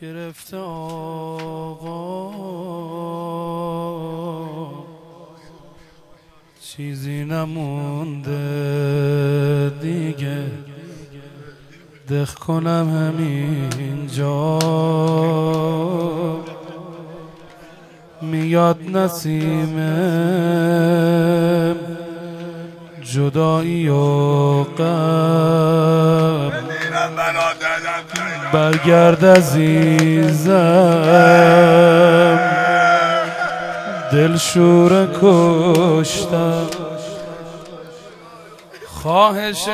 گرفته آقا چیزی نمونده دیگه، دق کنم همینجا. میاد نسیمم جدایی و غم، برگرد عزیزم دلشوره کشتم. خواهش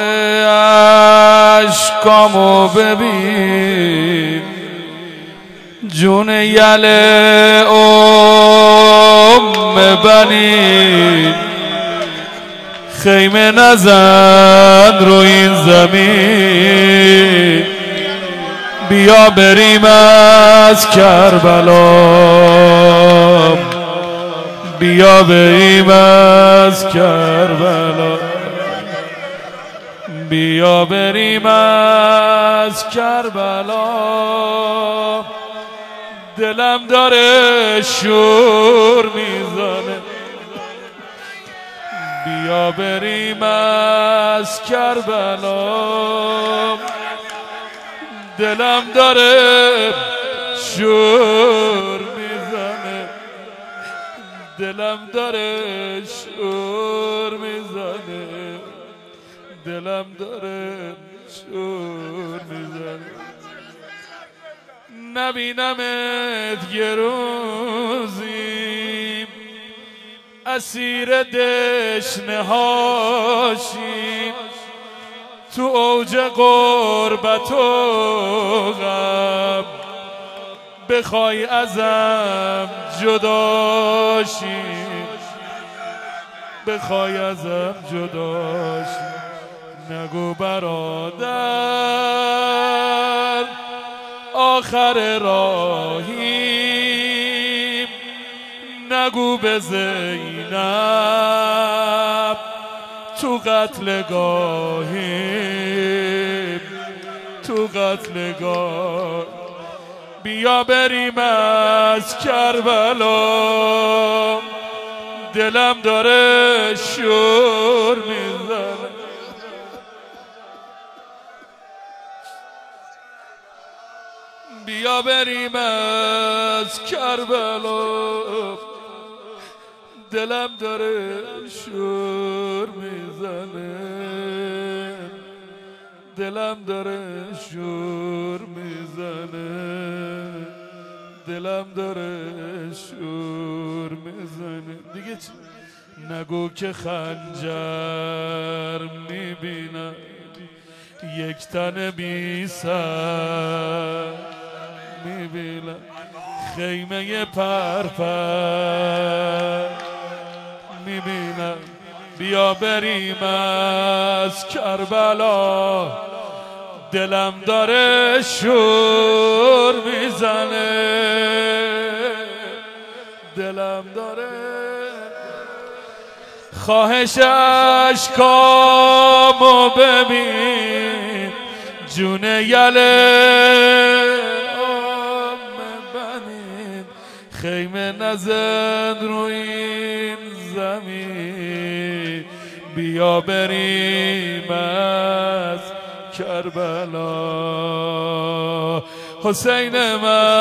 اشکامو ببین، جون یله بنی، خیمه نزن رو این زمین. بیا بریم از کربلا، بیا بریم از کربلا، بیا بریم از کربلا. دلم داره شور میزنه، بیا بریم از کربلا. دلم داره شور میزنه، دلم داره شور میزنه، دلم داره شور میزنه. نبینمت یه روزی اسیر دشنه هاشیم، تو اوج غربت و غم بخوای ازم جداشیم، بخوای ازم جداشیم. نگو برادر آخر راهیم، نگو به زینب تو قتلگاهیم، تو قتلگاه. بیا بریم از کربلا، دلم داره شور میزنه. بیا بریم از کربلا، دلم داره شور میزنه، دلم داره شور میزنه، دلم داره شور میزنه. دیگه چی؟ نگو که خنجر میبینم یک تن بی سر میبینم، خیمه پرپر میبینم. بیا بریم از کربلا، دلم داره شور میزنه، دلم داره. خواهش اشکامو ببین، جون یله بنی، خیمه نزن رو این زمین. بیا بریم از کربلا. حسین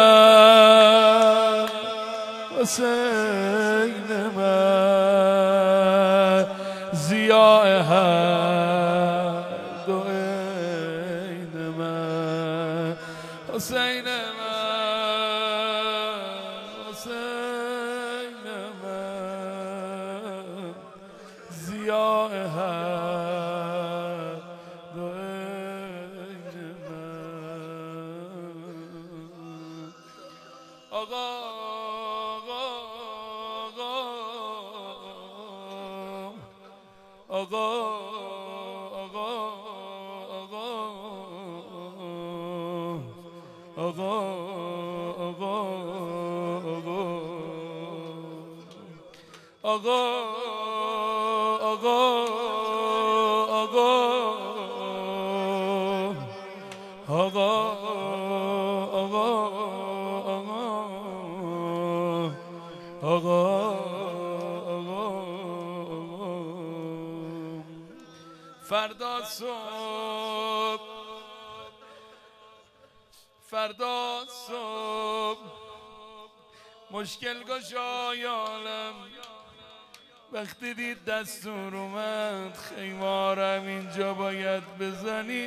من، حسین من، ضیاء هر دو عین من. حسین من، حسین من، ضیاء هر دو عین من. آقا آقا آقا آقا آقا آقا آقا آقا آقا فردا صبح مشکل گشای عالم وقتی دید دستور اومد خیمارم اینجا باید بزنی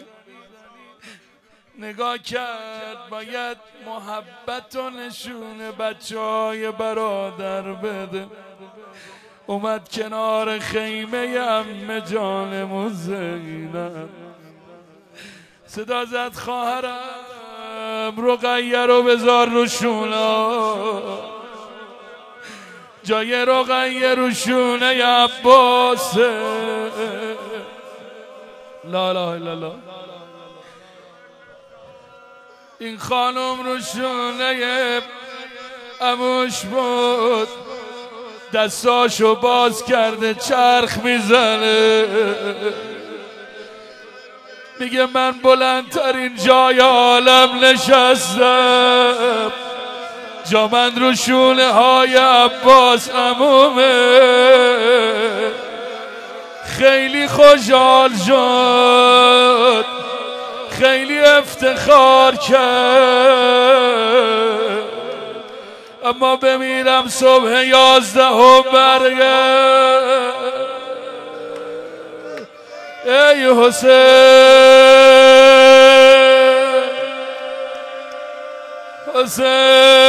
نگاه کرد باید محبت و نشون بچه های برادر بده اومد کنار خیمه عمه جانمون زینب صدا زد خواهرم رقیه رو بذار رو شونا جای رقیه رو شونه عباسه لا لا الا لا این خانم رو شونه عموش بود دستاشو باز کرده چرخ میزنه میگه من بلندترین جای عالم نشستم جا من رو شونه های عباس عمومه خیلی خوشحال شد خیلی افتخار کرد اما بمیرم صبح 11 برگرد ای حسین